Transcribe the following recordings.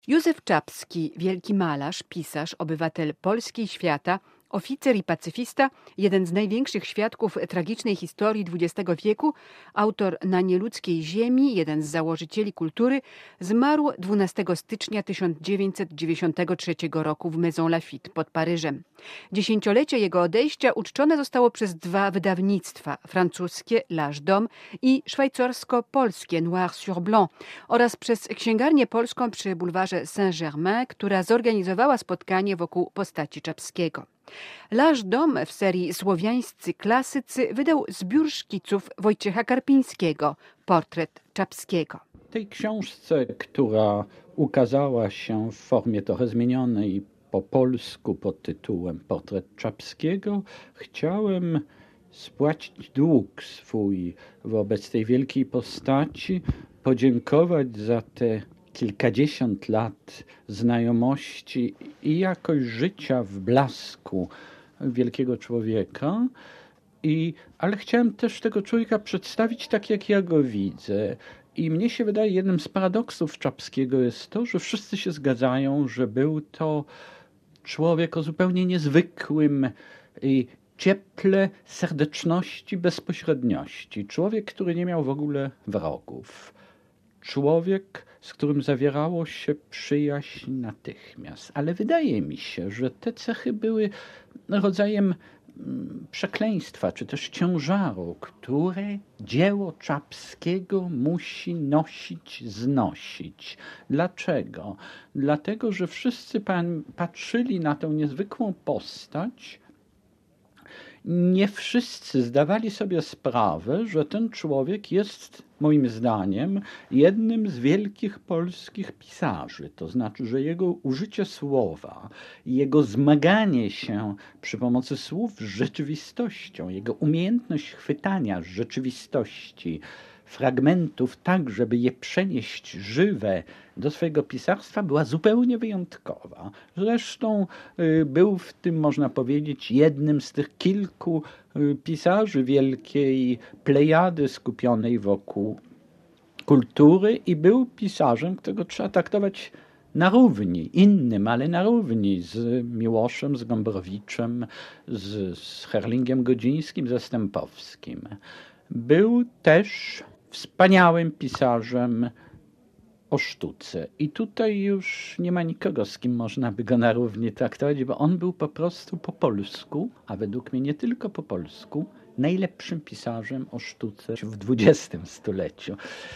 Józef Czapski, wielki malarz, pisarz, obywatel Polski i świata, oficer i pacyfista, jeden z największych świadków tragicznej historii XX wieku, autor Na nieludzkiej ziemi, jeden z założycieli kultury, zmarł 12 stycznia 1993 roku w Maison Lafitte pod Paryżem. Dziesięciolecie jego odejścia uczczone zostało przez dwa wydawnictwa, francuskie L'Age d'Homme i szwajcarsko-polskie Noir sur Blanc oraz przez księgarnię polską przy bulwarze Saint-Germain, która zorganizowała spotkanie wokół postaci Czapskiego. L'Age d'Homme w serii Słowiańscy klasycy wydał zbiór szkiców Wojciecha Karpińskiego, Portret Czapskiego. W tej książce, która ukazała się w formie trochę zmienionej po polsku pod tytułem Portret Czapskiego, chciałem spłacić dług swój wobec tej wielkiej postaci, podziękować za te kilkadziesiąt lat znajomości i jakość życia w blasku wielkiego człowieka. Ale chciałem też tego człowieka przedstawić tak, jak ja go widzę. I mnie się wydaje, jednym z paradoksów Czapskiego jest to, że wszyscy się zgadzają, że był to człowiek o zupełnie niezwykłym cieple, serdeczności, bezpośredniości. Człowiek, który nie miał w ogóle wrogów. Człowiek, z którym zawierało się przyjaźń natychmiast. Ale wydaje mi się, że te cechy były rodzajem przekleństwa, czy też ciężaru, które dzieło Czapskiego musi nosić, znosić. Dlaczego? Dlatego, że wszyscy patrzyli na tę niezwykłą postać. Nie wszyscy zdawali sobie sprawę, że ten człowiek jest, moim zdaniem, jednym z wielkich polskich pisarzy. To znaczy, że jego użycie słowa, jego zmaganie się przy pomocy słów z rzeczywistością, jego umiejętność chwytania z rzeczywistości fragmentów tak, żeby je przenieść żywe do swojego pisarstwa, była zupełnie wyjątkowa. Zresztą był w tym, można powiedzieć, jednym z tych kilku pisarzy wielkiej plejady skupionej wokół kultury i był pisarzem, którego trzeba traktować na równi, innym, ale na równi z Miłoszem, z Gombrowiczem, z Herlingiem Godzińskim, ze Stępowskim. Był też wspaniałym pisarzem o sztuce. I tutaj już nie ma nikogo, z kim można by go na równi traktować, bo on był po prostu po polsku, a według mnie nie tylko po polsku, najlepszym pisarzem o sztuce w XX stuleciu.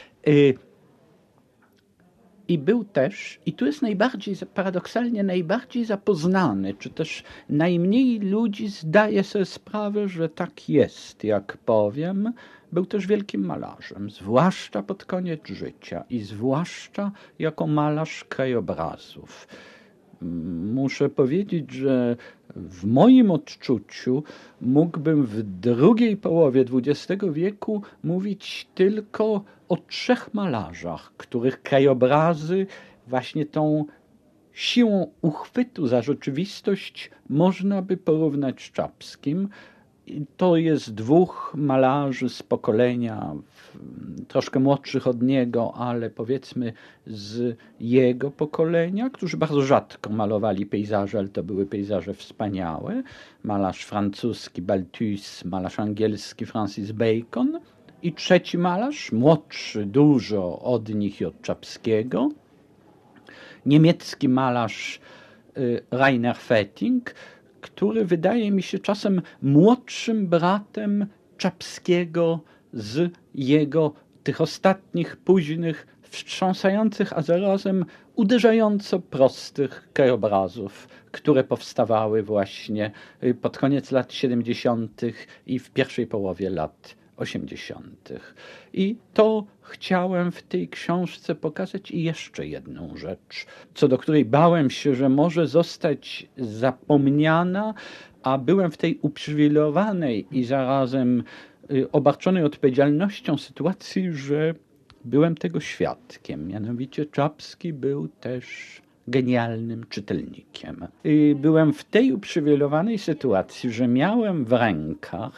I był też, i tu jest paradoksalnie najbardziej zapoznany, czy też najmniej ludzi zdaje sobie sprawę, że tak jest, jak powiem. Był też wielkim malarzem, zwłaszcza pod koniec życia i zwłaszcza jako malarz krajobrazów. Muszę powiedzieć, że w moim odczuciu mógłbym w drugiej połowie XX wieku mówić tylko o trzech malarzach, których krajobrazy właśnie tą siłą uchwytu za rzeczywistość można by porównać z Czapskim. To jest dwóch malarzy z pokolenia troszkę młodszych od niego, ale powiedzmy z jego pokolenia, którzy bardzo rzadko malowali pejzaże, ale to były pejzaże wspaniałe. Malarz francuski Balthus, malarz angielski Francis Bacon i trzeci malarz, młodszy dużo od nich i od Czapskiego, niemiecki malarz Rainer Fetting, który wydaje mi się czasem młodszym bratem Czapskiego z jego tych ostatnich, późnych, wstrząsających, a zarazem uderzająco prostych krajobrazów, które powstawały właśnie pod koniec lat 70. i w pierwszej połowie lat 80. I to chciałem w tej książce pokazać i jeszcze jedną rzecz, co do której bałem się, że może zostać zapomniana, a byłem w tej uprzywilejowanej i zarazem obarczonej odpowiedzialnością sytuacji, że byłem tego świadkiem. Mianowicie Czapski był też genialnym czytelnikiem. Byłem w tej uprzywilejowanej sytuacji, że miałem w rękach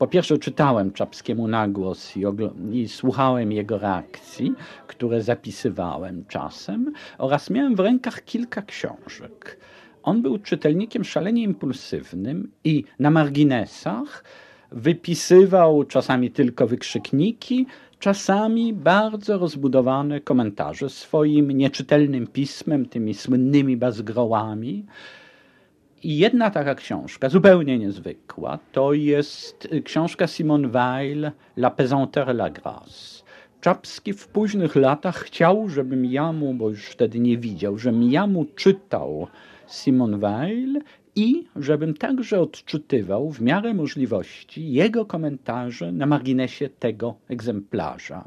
Po pierwsze czytałem Czapskiemu na głos i słuchałem jego reakcji, które zapisywałem czasem, oraz miałem w rękach kilka książek. On był czytelnikiem szalenie impulsywnym i na marginesach wypisywał czasami tylko wykrzykniki, czasami bardzo rozbudowane komentarze swoim nieczytelnym pismem, tymi słynnymi bazgrołami. I jedna taka książka, zupełnie niezwykła, to jest książka Simone Weil, La pesanteur et la grâce. Czapski w późnych latach chciał, żebym ja mu, bo już wtedy nie widział, żebym ja mu czytał Simone Weil i żebym także odczytywał w miarę możliwości jego komentarze na marginesie tego egzemplarza.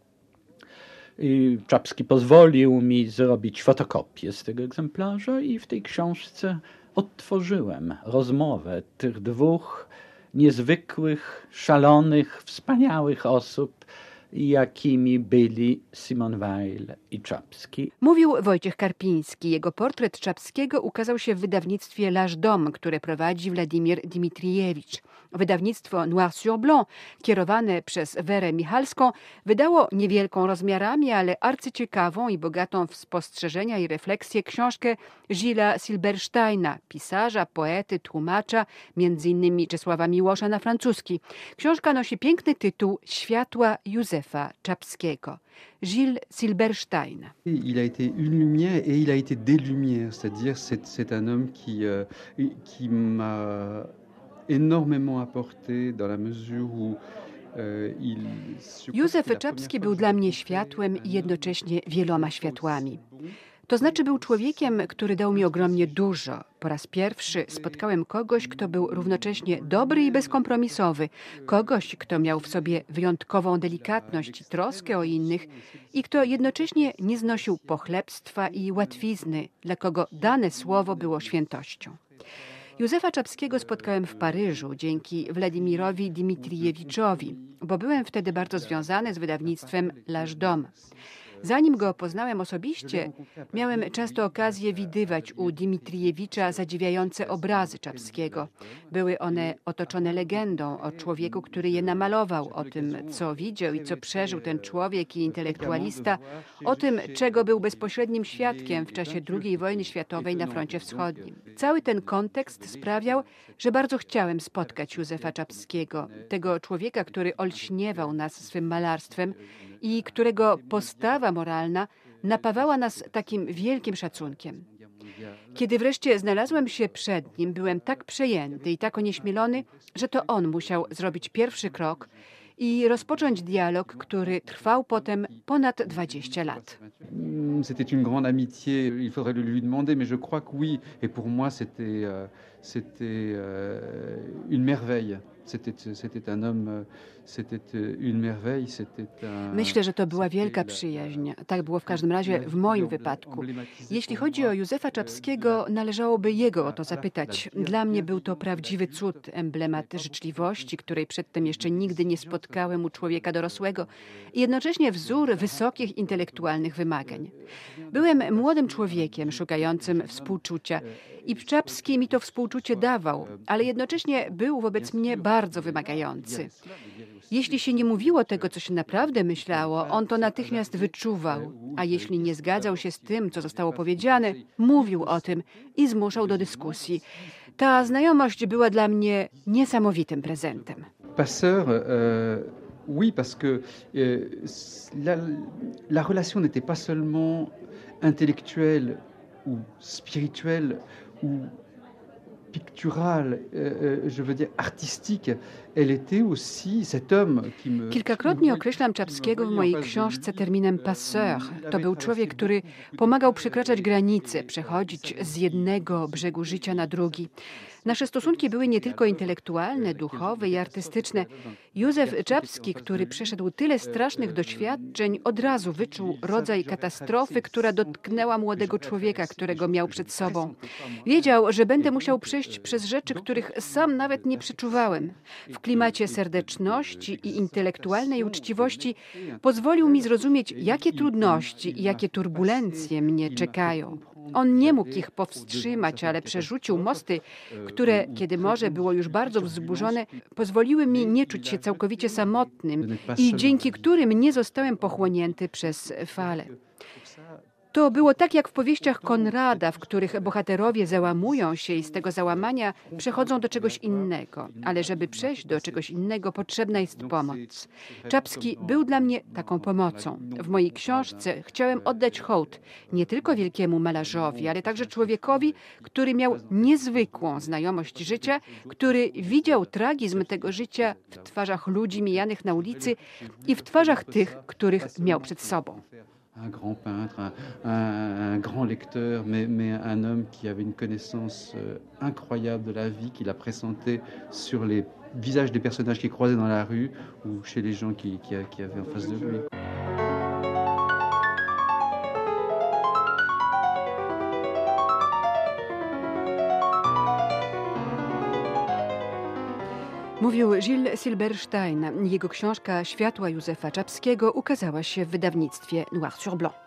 Czapski pozwolił mi zrobić fotokopię z tego egzemplarza i w tej książce odtworzyłem rozmowę tych dwóch niezwykłych, szalonych, wspaniałych osób, jakimi byli Simone Weil i Czapski. Mówił Wojciech Karpiński. Jego portret Czapskiego ukazał się w wydawnictwie L'Âge d'Homme, które prowadzi Władimir Dmitrijewicz. Wydawnictwo Noir sur Blanc, kierowane przez Werę Michalską, wydało niewielką rozmiarami, ale arcyciekawą i bogatą w spostrzeżenia i refleksje książkę Gillesa Silbersteina, pisarza, poety, tłumacza, m.in. Czesława Miłosza na francuski. Książka nosi piękny tytuł Światła Józefa Czapskiego. Gilles Silberstein. Il a été une lumière et il a été des lumières, c'est-à-dire c'est un homme qui m'a énormément apporté dans la mesure où Józef Czapski był dla mnie światłem i jednocześnie wieloma światłami. To znaczy był człowiekiem, który dał mi ogromnie dużo. Po raz pierwszy spotkałem kogoś, kto był równocześnie dobry i bezkompromisowy. Kogoś, kto miał w sobie wyjątkową delikatność i troskę o innych i kto jednocześnie nie znosił pochlebstwa i łatwizny, dla kogo dane słowo było świętością. Józefa Czapskiego spotkałem w Paryżu dzięki Władimirowi Dmitrijewiczowi, bo byłem wtedy bardzo związany z wydawnictwem L'Âge d'Homme. Zanim go poznałem osobiście, miałem często okazję widywać u Dmitrijewicza zadziwiające obrazy Czapskiego. Były one otoczone legendą o człowieku, który je namalował, o tym, co widział i co przeżył ten człowiek i intelektualista, o tym, czego był bezpośrednim świadkiem w czasie II wojny światowej na froncie wschodnim. Cały ten kontekst sprawiał, że bardzo chciałem spotkać Józefa Czapskiego, tego człowieka, który olśniewał nas swym malarstwem i którego postawa moralna napawała nas takim wielkim szacunkiem. Kiedy wreszcie znalazłem się przed nim, byłem tak przejęty i tak onieśmielony, że to on musiał zrobić pierwszy krok i rozpocząć dialog, który trwał potem ponad 20 lat. C'était une grande amitié, il faudrait le lui demander, mais je crois que oui. Et pour moi, c'était une merveille. C'était un homme, c'était une merveille, c'était un... Myślę, że to była wielka przyjaźń. Tak było w każdym razie w moim wypadku. Jeśli chodzi o Józefa Czapskiego, należałoby jego o to zapytać. Dla mnie był to prawdziwy cud, emblemat życzliwości, której przedtem jeszcze nigdy nie spotkałem u człowieka dorosłego i jednocześnie wzór wysokich intelektualnych wymagań. Byłem młodym człowiekiem szukającym współczucia i Czapski mi to współczucie dawał, ale jednocześnie był wobec mnie bardzo wymagający. Jeśli się nie mówiło tego, co się naprawdę myślało, on to natychmiast wyczuwał, a jeśli nie zgadzał się z tym, co zostało powiedziane, mówił o tym i zmuszał do dyskusji. Ta znajomość była dla mnie niesamowitym prezentem. Passeur, oui, parce que la relation n'était pas seulement intellectuelle ou spirituelle ou picturale, je veux dire artistique, elle était aussi cet homme qui me... Kilkakrotnie określam Czapskiego w mojej książce terminem passeur. To był człowiek, który pomagał przekraczać granice, przechodzić z jednego brzegu życia na drugi. Nasze stosunki były nie tylko intelektualne, duchowe i artystyczne. Józef Czapski, który przeszedł tyle strasznych doświadczeń, od razu wyczuł rodzaj katastrofy, która dotknęła młodego człowieka, którego miał przed sobą. Wiedział, że będę musiał przejść przez rzeczy, których sam nawet nie przeczuwałem. W klimacie serdeczności i intelektualnej uczciwości pozwolił mi zrozumieć, jakie trudności i jakie turbulencje mnie czekają. On nie mógł ich powstrzymać, ale przerzucił mosty, które, kiedy morze było już bardzo wzburzone, pozwoliły mi nie czuć się całkowicie samotnym i dzięki którym nie zostałem pochłonięty przez fale. To było tak jak w powieściach Konrada, w których bohaterowie załamują się i z tego załamania przechodzą do czegoś innego. Ale żeby przejść do czegoś innego, potrzebna jest pomoc. Czapski był dla mnie taką pomocą. W mojej książce chciałem oddać hołd nie tylko wielkiemu malarzowi, ale także człowiekowi, który miał niezwykłą znajomość życia, który widział tragizm tego życia w twarzach ludzi mijanych na ulicy i w twarzach tych, których miał przed sobą. Un grand peintre, un grand lecteur, mais un homme qui avait une connaissance incroyable de la vie, qui la pressentait sur les visages des personnages qu'il croisait dans la rue ou chez les gens qui avaient en face de lui. Mówił Gilles Silberstein. Jego książka Światła Józefa Czapskiego ukazała się w wydawnictwie Noir sur Blanc.